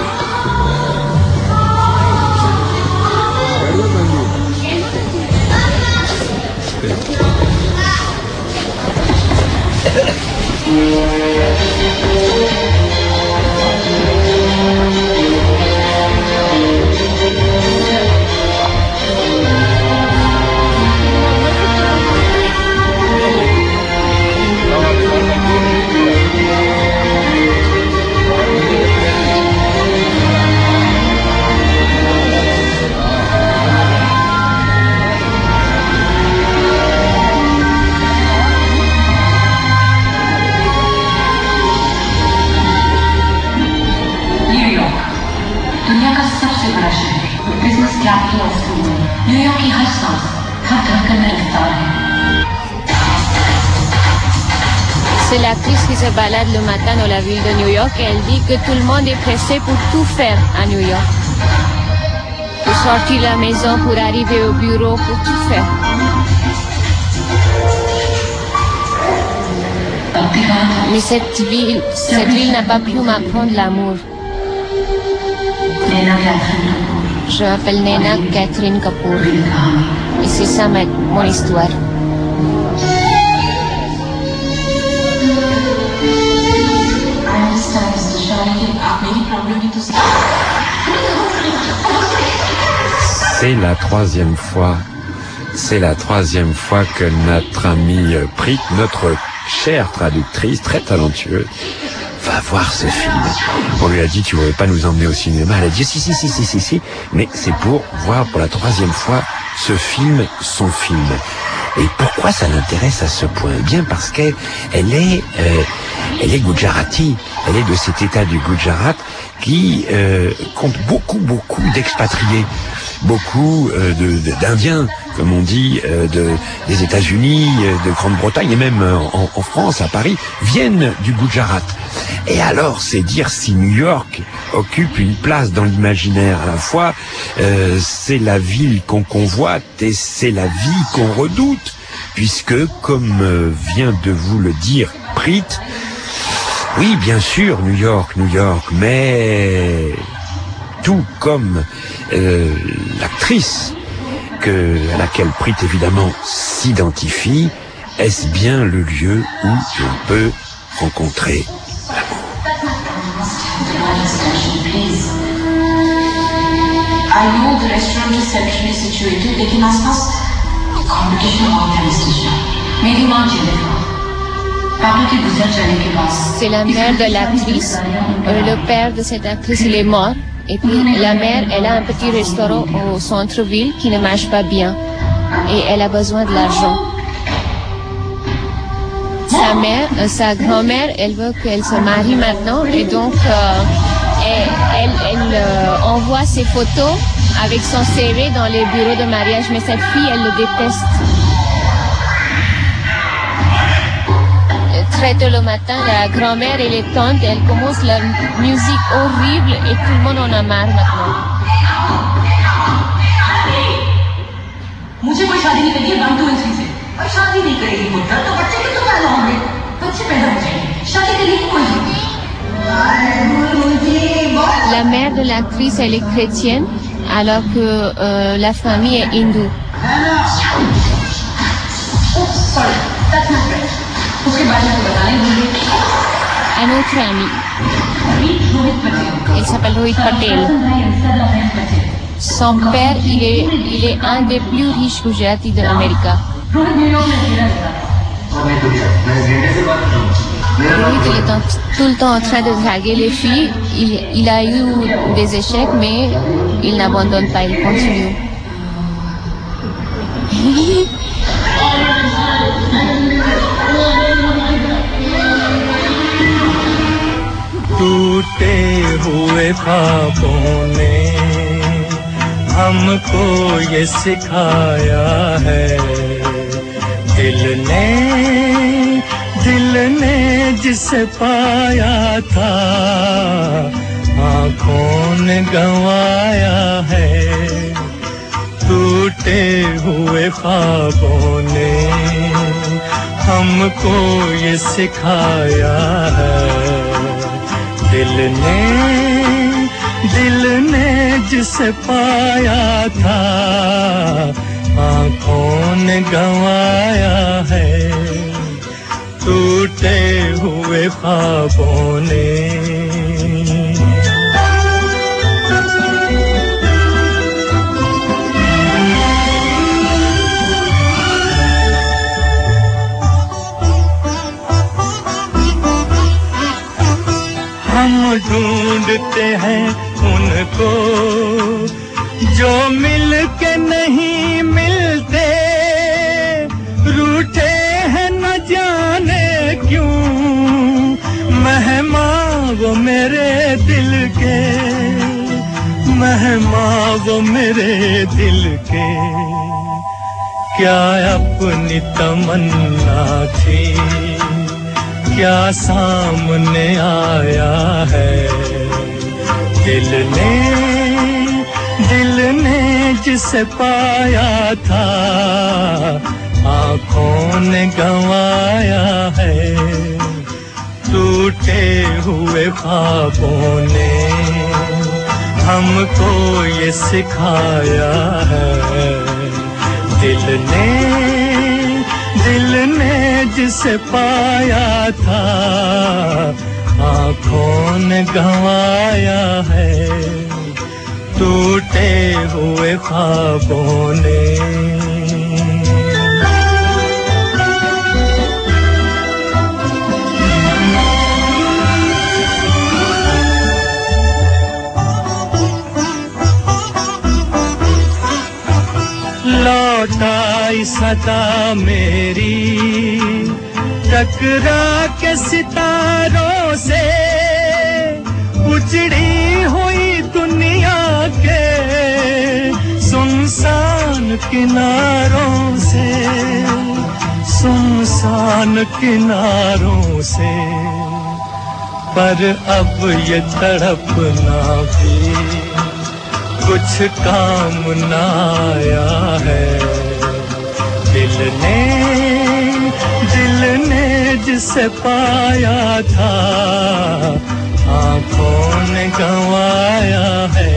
C'est l'actrice qui se balade le matin dans la ville de New York et elle dit que tout le monde est pressé pour tout faire à New York. Pour sortir de la maison, pour arriver au bureau, pour tout faire. Mais cette ville, cette ville n'a pas pu m'apprendre l'amour. Je m'appelle Nena Catherine Kapoor. Et c'est ça ma, mon histoire. C'est la troisième fois, c'est la troisième fois que notre amie Prit, notre chère traductrice, très talentueuse, va voir ce film. On lui a dit, tu ne voulais pas nous emmener au cinéma. Elle a dit, si, si, si, si, si, si, mais c'est pour voir pour la troisième fois ce film, son film. Et pourquoi ça l'intéresse à ce point? Eh bien, parce qu'elle elle est, euh, elle est Gujarati. Elle est de cet état du Gujarat qui euh, compte beaucoup, beaucoup d'expatriés, beaucoup euh, de, d'Indiens, comme on dit, euh, de, des États-Unis, de Grande-Bretagne et même en, en France, à Paris, viennent du Gujarat. Et alors, c'est dire si New York occupe une place dans l'imaginaire. À la fois, euh, c'est la ville qu'on convoite et c'est la vie qu'on redoute, puisque, comme euh, vient de vous le dire Prit, oui, bien sûr, New York, New York, mais tout comme euh, l'actrice que, à laquelle Prit évidemment s'identifie, est-ce bien le lieu où on peut rencontrer l'amour? I know the restaurant is centrally situated, लेकिन आसपास कॉम्पिटिशन बहुत है इस स्टेशन। मेरी माँ जेल है। पापा के गुजर जाने के बाद C'est la mère de l'actrice. Euh, le père de cette actrice, il est mort. Et puis la mère, elle a un petit restaurant au centre-ville qui ne marche pas bien. Et elle a besoin de l'argent. Sa mère, euh, sa grand-mère, elle veut qu'elle se marie maintenant. Et donc, euh, elle, elle, elle euh, envoie ses photos avec son C V dans les bureaux de mariage. Mais cette fille, elle le déteste. Très tôt le matin, la grand-mère et les tantes, elles commencent leur musique horrible et tout le monde en a marre maintenant. मुझे कोई शादी नहीं करनी है one two and three से और शादी नहीं करेगी पुत्र तो बच्चे के तो पैदा होंगे बच्चे पैदा हो जाएंगे शादी के लिए कोई La mère de l'actrice, elle est chrétienne alors que euh, la famille est hindoue. Un autre ami. Il s'appelle Rohit Patel. Son père, il est, il est un des plus riches Gujaratis de l'Amérique. Rohit, il est en, tout le temps en train de draguer les filles. Il, il a eu des échecs, mais il n'abandonne pas, il continue. टूटे हुए ख्वाबों ने हमको ये सिखाया है दिल ने दिल ने जिसे पाया था आँखों ने गंवाया है टूटे हुए ख्वाबों ने हमको ये सिखाया है दिल ने दिल ने जिसे पाया था आँखों ने गंवाया है टूटे हुए ख्वाबों ने हम ढूंढते हैं उनको जो मिल के नहीं मिलते रूठे हैं न जाने क्यों मेहमान वो मेरे दिल के मेहमान वो मेरे दिल के क्या अपनी तमन्ना थी क्या सामने आया है दिल ने दिल ने जिसे पाया था आँखों ने गंवाया है टूटे हुए ख्वाबों ने हमको ये सिखाया है दिल ने दिल ने जिसे पाया था आँखों ने गंवाया है टूटे हुए ख्वाबों ने लौटाई सदा मेरी टकरा के सितारों से उजड़ी हुई दुनिया के सुनसान किनारों से सुनसान किनारों से पर अब ये तड़पना भी कुछ काम न आया है दिल ने दिल ने जिसे पाया था आँखों ने गंवाया है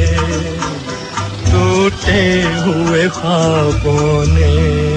टूटे हुए ख्वाबों ने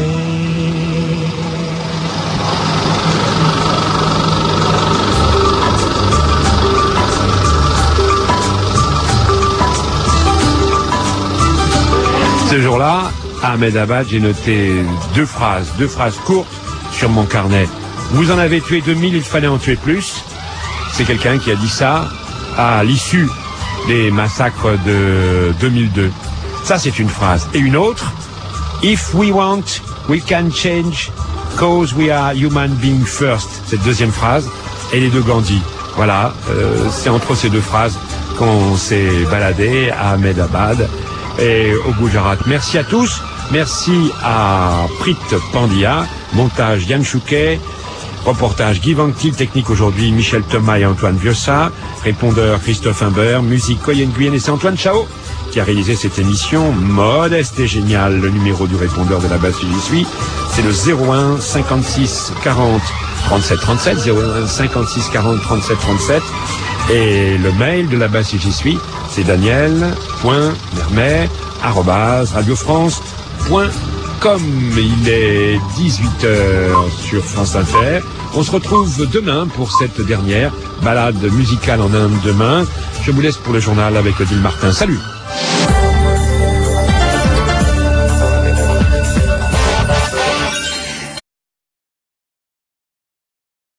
Ce jour-là, à Ahmedabad, j'ai noté deux phrases, deux phrases courtes sur mon carnet. Vous en avez tué deux mille, il fallait en tuer plus. C'est quelqu'un qui a dit ça à l'issue des massacres de deux mille deux. Ça, c'est une phrase. Et une autre, If we want, we can change, cause we are human being first. Cette deuxième phrase, elle est de Gandhi. Voilà, euh, c'est entre ces deux phrases qu'on s'est baladé à Ahmedabad et au Gujarat. Merci à tous. Merci à Prit Pandya, montage Yann Chouquet, reportage Guy Vanctil, technique aujourd'hui Michel Thomas et Antoine Viossa, répondeur Christophe Imbert, musique Coyen Guyenne et c'est Antoine Chao qui a réalisé cette émission modeste et géniale. Le numéro du répondeur de la base J'y suis, c'est le zéro un cinquante-six quarante trente-sept trente-sept, zéro un cinquante-six quarante trente-sept trente-sept. Et le mail de la base J'y suis, c'est daniel.mermet arobase radiofrance point com. Il est dix-huit heures sur France Inter. On se retrouve demain pour cette dernière balade musicale en Inde demain. Je vous laisse pour le journal avec Odile Martin. Salut!